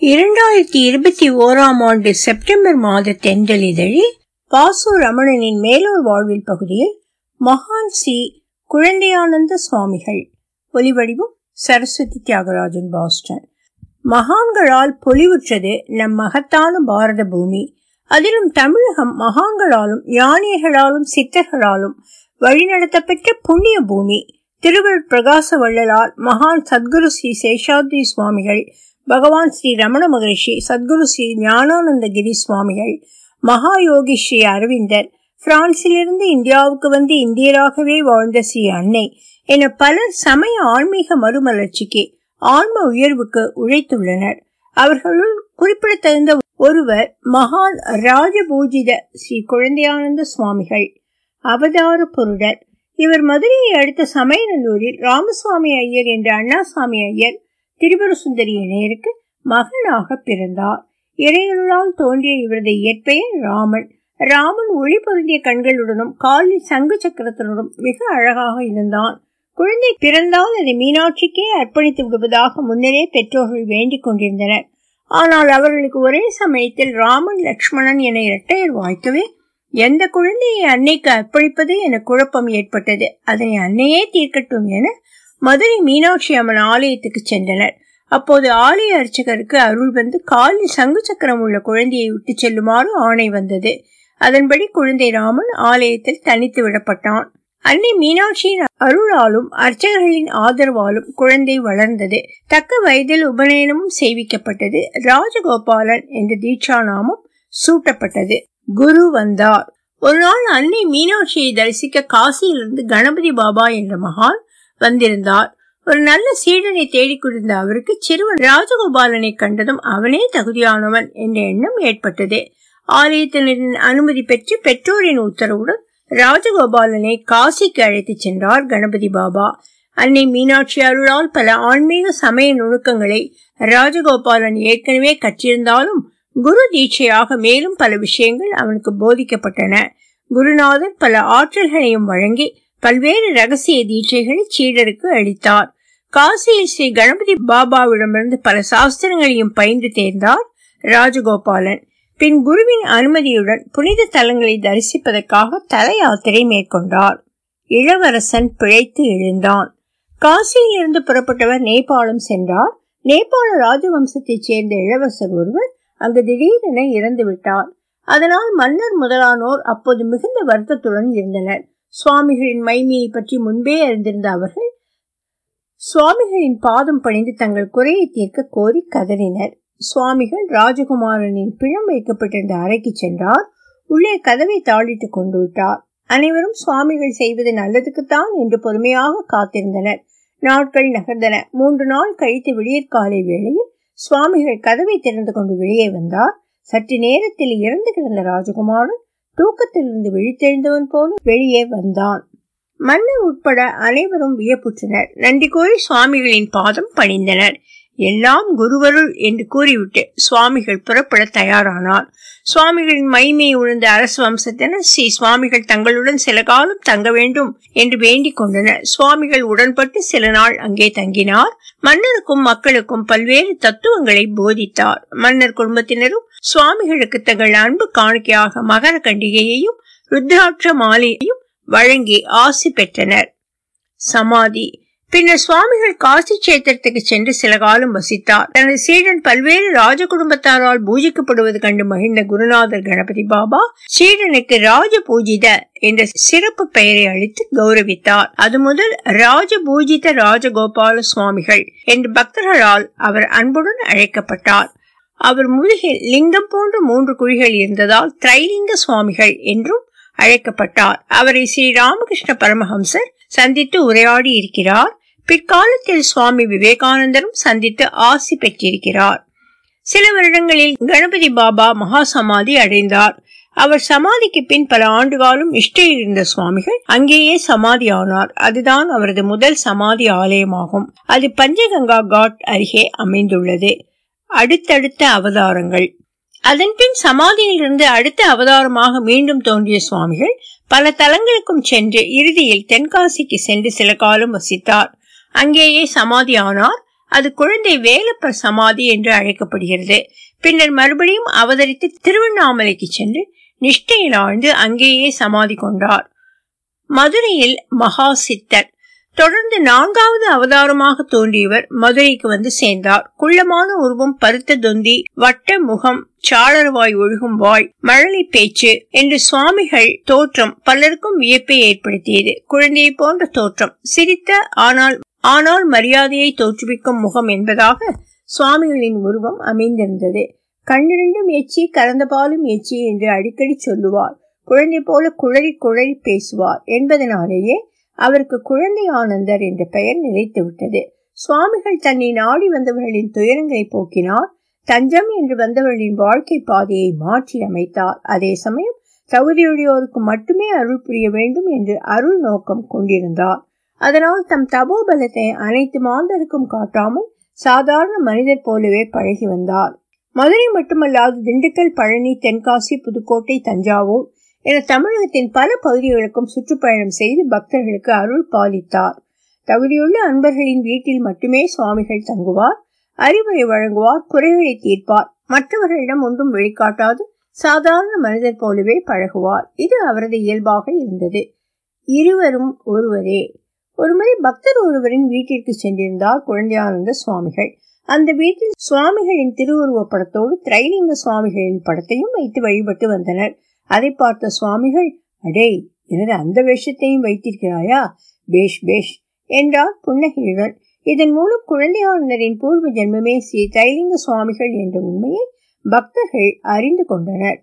2021 September மாத தென்றலிதழில் பாசு ரமணனின் மேலூர் வாழ்வில் பகுதியில் மகான் ஸ்ரீ குழந்தையானந்த சுவாமிகள். ஒலிவடிவம் சரஸ்வதி தியாகராஜன், பாஸ்டன். மகான்களால் பொலிவுற்றது நம் மகத்தான பாரத பூமி. அதிலும் தமிழகம் மகான்களாலும் ஞானியர்களாலும் சித்தர்களாலும் வழிநடத்தப்பெற்ற புண்ணிய பூமி. திருவருட் பிரகாச வள்ளலார், மகான் சத்குரு ஸ்ரீ சேஷாத்ரி சுவாமிகள், பகவான் ஸ்ரீ ரமண மகரிஷி, சத்குரு ஸ்ரீ ஞானானந்தகிரி சுவாமிகள், மகாயோகி ஸ்ரீ அரவிந்தர், பிரான்சிலிருந்து இந்தியாவுக்கு வந்து இந்தியராகவே வாழ்ந்த ஸ்ரீ அன்னை என பலர் சமய ஆன்மீக மறுமலர்ச்சிக்கு, ஆன்ம உயர்வுக்கு உழைத்துள்ளனர். அவர்களுள் குறிப்பிடத்தகுந்த ஒருவர் மகான் ராஜபூஜித ஸ்ரீ குழந்தையானந்த சுவாமிகள், அவதார பொருடர். இவர் மதுரையை அடுத்த சமயநல்லூரில் ராமசுவாமி ஐயர் என்ற அண்ணாசாமி ஐயர் திரிபுர சுந்தரி இணையருக்கு மகனாக பிறந்தார். இறையருளால் தோன்றிய இவரது இயற்பெயர் ராமன். ராமன் ஒளி பொருந்திய கண்களுடனும் காலில் சங்கு சக்கரத்துடனும் மிக அழகாக இருந்தான். குழந்தை பிறந்தால் அதை மீனாட்சிக்கே அர்ப்பணித்து விடுவதாக முன்னரே பெற்றோர்கள் வேண்டிக் கொண்டிருந்தனர். ஆனால் அவர்களுக்கு ஒரே சமயத்தில் ராமன், லட்சுமணன் என இரட்டையர் வாய்க்கவே எந்த குழந்தையை அன்னைக்கு அர்ப்பணிப்பது என குழப்பம் ஏற்பட்டது. அதனை அன்னையே தீர்க்கட்டும் என மதுரை மீனாட்சி அம்மன் ஆலயத்துக்கு சென்றனர். அப்போது ஆலய அர்ச்சகருக்கு அருள் வந்து காலில் சங்கு சக்கரம் உள்ள குழந்தையை விட்டு செல்லுமாறு ஆணை வந்தது. அதன்படி குழந்தை ராமன் ஆலயத்தில் தனித்து விடப்பட்டான். அன்னை மீனாட்சியின் அருளாலும் அர்ச்சகர்களின் ஆதரவாலும் குழந்தை வளர்ந்தது. தக்க வயதில் உபநயனமும் செய்விக்கப்பட்டது. ராஜகோபாலன் என்ற தீட்சா நாமம் சூட்டப்பட்டது. குரு வந்தார். ஒரு நாள் அன்னை மீனாட்சியை தரிசிக்க காசியிலிருந்து கணபதி பாபா என்ற மகான் வந்திருந்தார். ஒரு நல்ல சீடனை தேடிக்கொண்டிருந்த அவருக்கு சிறுவன் ராஜகோபாலனை கண்டதும் அவனே தகுதியானவன் என்ற எண்ணம் ஏற்பட்டது. ஆலயத்தினரின் அனுமதி பெற்று பெற்றோரின் உத்தரவுடன் ராஜகோபாலனை காசிக்கு அழைத்து சென்றார் கணபதி பாபா. அன்னை மீனாட்சி அருளால் பல ஆன்மீக சமய நுணுக்கங்களை ராஜகோபாலன் ஏற்கனவே கற்றிருந்தாலும் குரு தீட்சையாக மேலும் பல விஷயங்கள் அவனுக்கு போதிக்கப்பட்டன. குருநாதர் பல ஆற்றல்களையும் வழங்கி பல்வேறு ரகசிய தீட்சைகளை சீடருக்கு அளித்தார். காசியில் ஸ்ரீ கணபதி பாபாவிடமிருந்து பல சாஸ்திரங்களையும் பயின்று தேர்ந்தார் ராஜகோபாலன். பின் குருவின் அனுமதியுடன் புனித தலங்களை தரிசிப்பதற்காக தல யாத்திரை மேற்கொண்டார். இளவரசன் பிழைத்து எழுந்தான். காசியில் இருந்து புறப்பட்டவர் நேபாளம் சென்றார். நேபாள ராஜவம்சத்தைச் சேர்ந்த இளவரசர் ஒருவர் அங்கு திடீரென இறந்து விட்டார். அதனால் மன்னர் முதலானோர் அப்போது மிகுந்த வருத்தத்துடன் இருந்தனர். சுவாமிகளின் மைமையை பற்றி முன்பே அறிந்திருந்த அவர்கள் சுவாமிகளின் பாதம் பணிந்து தங்கள் குறையை தீர்க்க கோரி கதறினர். சுவாமிகள் ராஜகுமாரனின் பிணம் வைக்கப்பட்டிருந்த அறைக்கு சென்றார். உள்ளே கதவை தாளிட்டு கொண்டு விட்டார். அனைவரும் சுவாமிகள் செய்வது நல்லதுக்குத்தான் என்று பொறுமையாக காத்திருந்தனர். நாட்கள் நகர்ந்தன. 3 நாள் கழித்து விடியற்காலை வேளையில் சுவாமிகள் கதவை திறந்து கொண்டு வெளியே வந்தார். சற்று நேரத்தில் இறந்து கிடந்த ராஜகுமாரன் தூக்கத்திலிருந்து விழித்தெழுந்தவன் போல வெளியே வந்தான். மன்னர் உட்பட அனைவரும் வியப்புற்றனர். நன்றி கூறி சுவாமிகளின் பாதம் பணிந்தனர். எல்லாம் குருவருள் என்று கூறிவிட்டு சுவாமிகள் புறப்பட தயாரானார். சுவாமிகளின் மைமையை உணர்ந்த அரசு வம்சத்தினர் ஸ்ரீ சுவாமிகள் தங்களுடன் சில காலம் தங்க வேண்டும் என்று வேண்டிக் கொண்டனர். சுவாமிகள் உடன்பட்டு சில நாள் அங்கே தங்கினார். மன்னருக்கும் மக்களுக்கும் பல்வேறு தத்துவங்களை போதித்தார். மன்னர் குடும்பத்தினரும் சுவாமிகளுக்கு தங்கள் அன்பு காணிக்கையாக மகர கண்டிகையையும் ருத்ராட்ச மாலையையும் வழங்கி ஆசி பெற்றனர். சமாதி. பின்னர் சுவாமிகள் காசி கஷேத்திரத்துக்கு சென்று சில காலம் வசித்தார். தனது சீடன் பல்வேறு ராஜ குடும்பத்தாரால் பூஜிக்கப்படுவது கண்டு மகிழ்ந்த குருநாதர் கணபதி பாபா சீடனுக்கு ராஜ பூஜித என்ற சிறப்பு பெயரை அளித்து கௌரவித்தார். அது முதல் ராஜ பூஜித ராஜகோபால சுவாமிகள் என்று பக்தர்களால் அவர் அன்புடன் அழைக்கப்பட்டார். அவர் முதுகில் லிங்கம் போன்ற 3 குழிகள் இருந்ததால் திரைலிங்க சுவாமிகள் என்றும் அழைக்கப்பட்டார். அவரை ஸ்ரீ ராமகிருஷ்ண பரமஹம்சர் சந்தித்து உரையாடி இருக்கிறார். பிற்காலத்தில் சுவாமி விவேகானந்தரும் சந்தித்து ஆசி பெற்றிருக்கிறார். சில வருடங்களில் கணபதி பாபா மகா சமாதி அடைந்தார். அவர் சமாதிக்கு பின் பல ஆண்டுகாலம் நிஷ்டையில் இருந்த சுவாமிகள் அங்கேயே சமாதி ஆனார். அதுதான் அவரது முதல் சமாதி ஆலயமாகும். அது பஞ்சகங்கா காட் அருகே அமைந்துள்ளது. அடுத்தடுத்த அவதாரங்கள். அதன்பின் சமாதியில் இருந்து அடுத்த அவதாரமாக மீண்டும் தோன்றிய சுவாமிகள் பல தலங்களுக்கும் சென்று இறுதியில் தென்காசிக்கு சென்று சில காலம் வசித்தார். அங்கேயே சமாதி ஆனார். அது குழந்தை வேலப்பர் சமாதி என்று அழைக்கப்படுகிறது. பின்னர் மறுபடியும் அவதரித்து திருவண்ணாமலைக்கு சென்று நிஷ்டையில் ஆழ்ந்து அங்கேயே சமாதி கொண்டார். மதுரையில் மகா சித்தர். தொடர்ந்து 4வது அவதாரமாக தோன்றியவர் மதுரைக்கு வந்து சேர்ந்தார். குள்ளமான உருவம், பருத்த தொந்தி, வட்ட முகம், சாளரவாய் ஒழுகும் வாய், மழலை பேச்சு என்று சுவாமிகள் தோற்றம் பலருக்கும் வியப்பை ஏற்படுத்தியது. குழந்தையை போன்ற தோற்றம், சிரித்த ஆனால் மரியாதையை தோற்றுவிக்கும் முகம் என்பதாக சுவாமிகளின் உருவம் அமைந்திருந்தது. கண்ணிரண்டும் எச்சி, கலந்த பாலும் எச்சி என்று அடிக்கடி சொல்லுவார். குழந்தை போல குழறி குழறி பேசுவார் என்பதனாலேயே அவருக்கு குழந்தை ஆனந்தர் என்ற பெயர் நிலைத்து விட்டது. சுவாமிகள் தன்னை நாடி வந்தவர்களின் துயரங்களை போக்கினார். தஞ்சம் என்று வந்தவர்களின் வாழ்க்கை பாதையை மாற்றி அமைத்தார். அதே சமயம் தகுதியுடையோருக்கு மட்டுமே அருள் புரிய வேண்டும் என்று அருள் நோக்கம் கொண்டிருந்தார். அதனால் தம் தபோபலத்தை அனைத்து மாந்தருக்கும் காட்டாமல் சாதாரண மனிதர் போலவே பழகி வந்தார். மதுரை மட்டுமல்லாது திண்டுக்கல், பழனி, தென்காசி, புதுக்கோட்டை, தஞ்சாவூர் என தமிழகத்தின் பல பகுதிகளுக்கும் சுற்றுப்பயணம் செய்து பக்தர்களுக்கு அருள் பாலித்தார். தகுதியுள்ள அன்பர்களின் வீட்டில் மட்டுமே சுவாமிகள் தங்குவார். அறிவுரை வழங்குவார், குறைகளை தீர்ப்பார். மற்றவர்களிடம் ஒன்றும் வெளிக்காட்டாது சாதாரண மனிதர் போலவே பழகுவார். இது அவரது இயல்பாக இருந்தது. இருவரும் ஒருவரே. ஒருமுறை பக்தர் ஒருவரின் வீட்டிற்கு சென்றிருந்தார் குழந்தையானந்த சுவாமிகள். அந்த வீட்டில் சுவாமிகளின் திருவுருவ படத்தோடு திரைலிங்க சுவாமிகளின் படத்தையும் வைத்து வழிபட்டு வந்தனர். அதை பார்த்த சுவாமிகள், அடே, எனது அந்த வேஷத்தையும் வைத்திருக்கிறாயா? பேஷ் பேஷ் என்றார் புன்னகையுடன். இதன் மூலம் குழந்தையானந்தரின் பூர்வ ஜென்மமே ஸ்ரீ திரைலிங்க சுவாமிகள் என்ற உண்மையை பக்தர்கள் அறிந்து கொண்டனர்.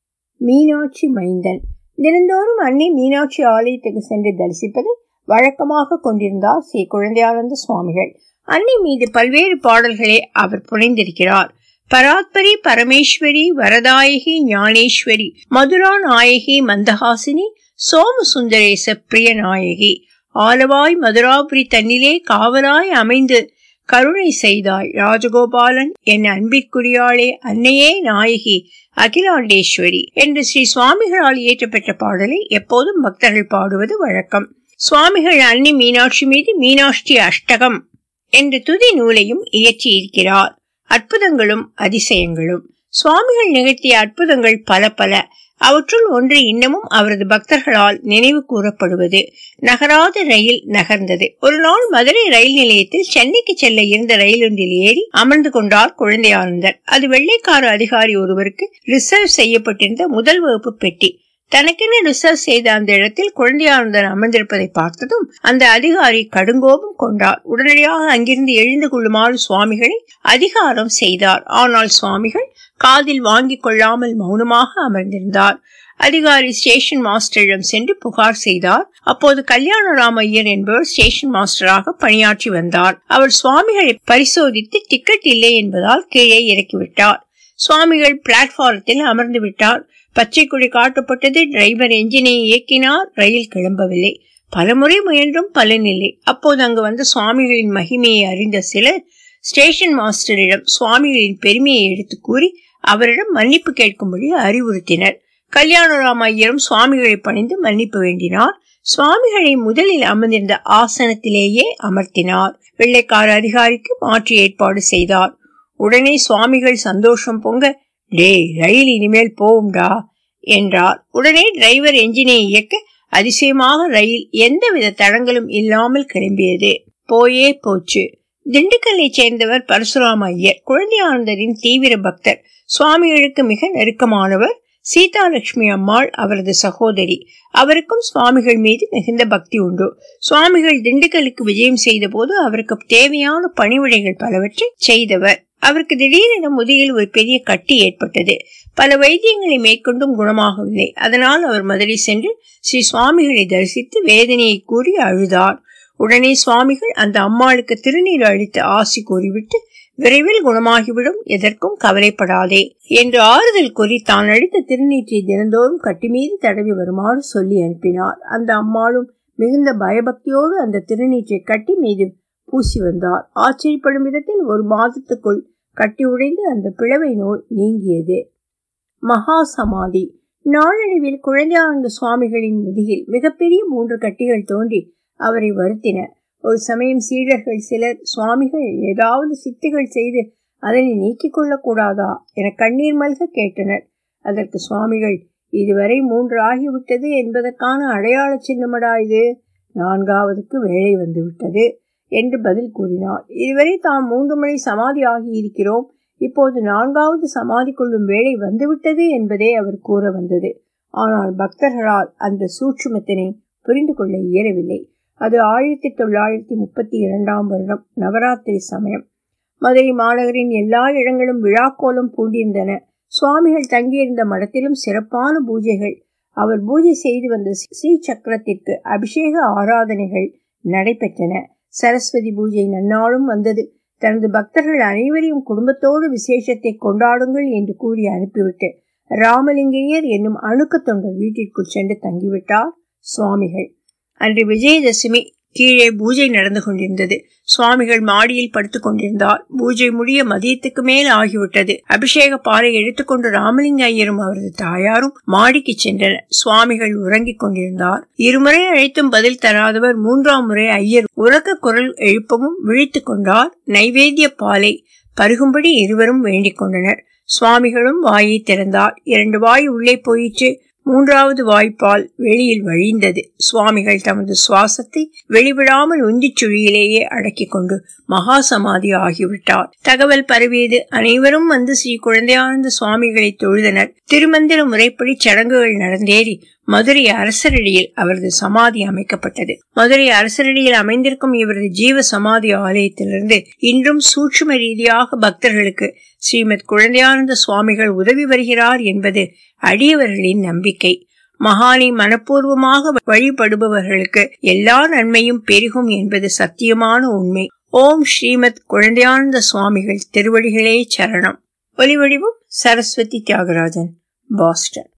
மீனாட்சி மைந்தன். தினந்தோறும் அன்னை மீனாட்சி ஆலயத்துக்கு சென்று தரிசிப்பதை வழக்கமாக கொண்டிருந்தார் ஸ்ரீ குழந்தையானந்த சுவாமிகள். அன்னை மீது பல்வேறு பாடல்களை அவர் புனைந்திருக்கிறார். பராத்பரி, பரமேஸ்வரி, வரதாயகி, ஞானேஸ்வரி, மதுரா நாயகி, மந்தஹாசினி, சோமசுந்தரேச பிரிய நாயகி, ஆலவாய் மதுராபுரி தன்னிலே காவலாய் அமைந்து கருணை செய்தாய் ராஜகோபாலன் என் அன்பிற்குரியாளே அன்னையே நாயகி அகிலாண்டேஸ்வரி என்று ஸ்ரீ சுவாமிகளால் இயற்றப்பெற்ற பாடலை எப்போதும் பக்தர்கள் பாடுவது வழக்கம். சுவாமிகள் அன்னை மீனாட்சி மீது மீனாட்சி அஷ்டகம் என்ற துதி நூலையும் இயற்றி இருக்கிறார். அற்புதங்களும் அதிசயங்களும். சுவாமிகள் நிகழ்த்திய அற்புதங்கள் பல பல. அவற்றுள் ஒன்று இன்னமும் அவரது பக்தர்களால் நினைவு கூறப்படுவது. நகராத ரயில் நகர்ந்தது. ஒரு நாள் மதுரை ரயில் நிலையத்தில் சென்னைக்கு செல்ல இருந்த ரயில் ஒன்றில் ஏறி அமர்ந்து கொண்டார் குழந்தையானந்தர். அது வெள்ளைக்கார அதிகாரி ஒருவருக்கு ரிசர்வ் செய்யப்பட்டிருந்த முதல் வகுப்பு பெட்டி. தனக்கென ரிசர்வ் செய்த அந்த இடத்தில் குழந்தையானந்தர் அமர்ந்திருப்பதை பார்த்ததும் அந்த அதிகாரி கடுங்கோபம் கொண்டார். உடனடியாக அங்கிருந்து எழுந்து கொள்ளுமாறு சுவாமிகளை அதிகாரம் செய்தார். ஆனால் சுவாமிகள் காதில் வாங்கி கொள்ளாமல் மௌனமாக அமர்ந்திருந்தார். அதிகாரி ஸ்டேஷன் மாஸ்டரிடம் சென்று புகார் செய்தார். அப்போது கல்யாணராம ஐயர் என்பவர் ஸ்டேஷன் மாஸ்டராக பணியாற்றி வந்தார். அவர் சுவாமிகளை பரிசோதித்து டிக்கெட் இல்லை என்பதால் கீழே இறக்கிவிட்டார். சுவாமிகள் பிளாட்பாரத்தில் அமர்ந்து விட்டார். பச்சை கொடி காட்டப்பட்டது. டிரைவர் என்ஜினை இயக்கினார். ரயில் கிளம்பவில்லை. பலமுறை முயன்றும் பலனில்லை. அப்போது அங்கு வந்த சுவாமிகளின் மகிமையை அறிந்த சிலர் ஸ்டேஷன் மாஸ்டரிடம் சுவாமிகளின் பெருமையை எடுத்து கூறி அவரிடம் மன்னிப்பு கேட்கும்படி அறிவுறுத்தினர். கல்யாணராம ஐயரும் சுவாமிகளை பணிந்து மன்னிப்பு வேண்டினார். சுவாமிகளை முதலில் அமர்ந்திருந்த ஆசனத்திலேயே அமர்த்தினார். வெள்ளைக்கார அதிகாரிக்கு மாற்று ஏற்பாடு செய்தார். உடனே சுவாமிகள் சந்தோஷம் பொங்க, டே, ரயில் இனிமேல் போவும்டா என்றார். உடனே டிரைவர் என்ஜினை இயக்க அதிசயமாக ரயில் எந்தவித தடங்களும் இல்லாமல் கிளம்பியது. போயே போச்சு. திண்டுக்கல்லை சேர்ந்தவர் பரசுராம ஐயர். குழந்தையானந்தரின் தீவிர பக்தர். சுவாமிகளுக்கு மிக நெருக்கமானவர். சீதாலட்சுமி அம்மாள் அவரது சகோதரி. அவருக்கும் சுவாமிகள் மீது மிகுந்த பக்தி உண்டு. சுவாமிகள் திண்டுக்கலுக்கு விஜயம் செய்த போது அவருக்கு தேவையான பணிவிடைகள் பலவற்றை செய்தவர். அவருக்கு திடீரென முதுகில் ஒரு பெரிய கட்டி ஏற்பட்டது. பல வைத்தியங்களை மேற்கொண்டும் குணமாகவில்லை. அதனால் அவர் மதுரை சென்று ஸ்ரீ சுவாமிகளை தரிசித்து வேதனையை கூறி அழுதார். உடனே சுவாமிகள் அந்த அம்மாளுக்கு திருநீர் அளித்து ஆசி கூறிவிட்டு, விரைவில் குணமாகிவிடும், எதற்கும் கவலைப்படாதே என்று ஆறுதல் கூறி தான் அளித்த திருநீற்றை தினந்தோறும் கட்டி மீது தடவி வருமாறு சொல்லி அனுப்பினார். அந்த அம்மாளும் மிகுந்த பயபக்தியோடு அந்த திருநீற்றை கட்டி மீது பூசி வந்தார். ஆச்சரியப்படும் விதத்தில் ஒரு மாதத்துக்குள் கட்டி உடைந்து அந்த பிளவை நோய் நீங்கியது. மகா சமாதி. நாளடைவில் குழந்தையானந்த சுவாமிகளின் முதுகில் மிகப்பெரிய 3 கட்டிகள் தோன்றி அவரை வருத்தின. ஒரு சமயம் சீடர்கள் சிலர், சுவாமிகள் ஏதாவது சித்திகள் செய்து அதனை நீக்கிக் கொள்ளக்கூடாதா என கண்ணீர் மல்க கேட்டனர். அதற்கு சுவாமிகள், இதுவரை 3 ஆகிவிட்டது என்பதற்கான அடையாள சின்னமடா இது, 4வதுக்கு வேலை வந்துவிட்டது என்று பதில் கூறினார். இதுவரை தாம் 3 முறை சமாதி ஆகியிருக்கிறோம், இப்போது 4வது சமாதி கொள்ளும் வேலை வந்துவிட்டது என்பதே அவர் கூற வந்தது. ஆனால் பக்தர்களால் அந்த சூட்சுமத்தினை புரிந்து கொள்ள இயலவில்லை. அது 1932 வருடம் நவராத்திரி சமயம். மதுரை மாநகரின் எல்லா இடங்களும் விழாக்கோலம் பூண்டிருந்தன. சுவாமிகள் தங்கியிருந்த மடத்திலும் சிறப்பான பூஜைகள். அவர் பூஜை செய்து வந்த ஸ்ரீ சக்கரத்திற்கு அபிஷேக ஆராதனைகள் நடைபெற்றன. சரஸ்வதி பூஜை நன்னாளும் வந்தது. தனது பக்தர்கள் அனைவரையும் குடும்பத்தோடு விசேஷத்தை கொண்டாடுங்கள் என்று கூறி அனுப்பிவிட்டு ராமலிங்கையர் என்னும் அணுக்க தொண்டர் வீட்டிற்குள் சென்று தங்கிவிட்டார் சுவாமிகள். அன்று விஜயதசமி. கீழே பூஜை நடந்து கொண்டிருந்தது. சுவாமிகள் மாடியில் படுத்துக் கொண்டிருந்தார். பூஜை முடிய மதியத்துக்கு மேல் ஆகிவிட்டது. அபிஷேக பாலை எடுத்துக்கொண்டு ராமலிங்க ஐயரும் அவரது தாயாரும் மாடிக்கு சென்றனர். சுவாமிகள் உறங்கிக் கொண்டிருந்தார். 2 முறை அழைத்தும் பதில் தராதவர் 3ஆம் முறை ஐயர் உறக்க குரல் எழுப்பவும் விழித்துக் கொண்டார். நைவேத்திய பாலை பருகும்படி இருவரும் வேண்டிக் கொண்டனர். சுவாமிகளும் வாயை திறந்தார். 2 வாய் உள்ளே போயிற்று. 3வது வாய்ப்பால் வெளியில் வழிந்தது. சுவாமிகள் தமது சுவாசத்தை வெளிவிடாமல் உந்திச் சுழியிலேயே அடக்கிக் கொண்டு மகா சமாதி ஆகிவிட்டார். தகவல் பரவியது. அனைவரும் வந்து ஸ்ரீ குழந்தையானந்த சுவாமிகளை தொழுதனர். திருமந்திர முறைப்படி சடங்குகள் நடந்தேறி மதுரை அரசரடியில் அவரது சமாதி அமைக்கப்பட்டது. மதுரை அரசரடியில் அமைந்திருக்கும் இவரது ஜீவ சமாதி ஆலயத்திலிருந்து இன்றும் சூட்சும ரீதியாக பக்தர்களுக்கு ஸ்ரீமத் குழந்தையானந்த சுவாமிகள் உதவி வருகிறார் என்பது அடியவர்களின் நம்பிக்கை. மகானை மனப்பூர்வமாக வழிபடுபவர்களுக்கு எல்லா நன்மையும் பெருகும் என்பது சத்தியமான உண்மை. ஓம் ஸ்ரீமத் குழந்தையானந்த சுவாமிகள் திருவடிகளே சரணம். ஒலிவடிவம் சரஸ்வதி தியாகராஜன், பாஸ்டன்.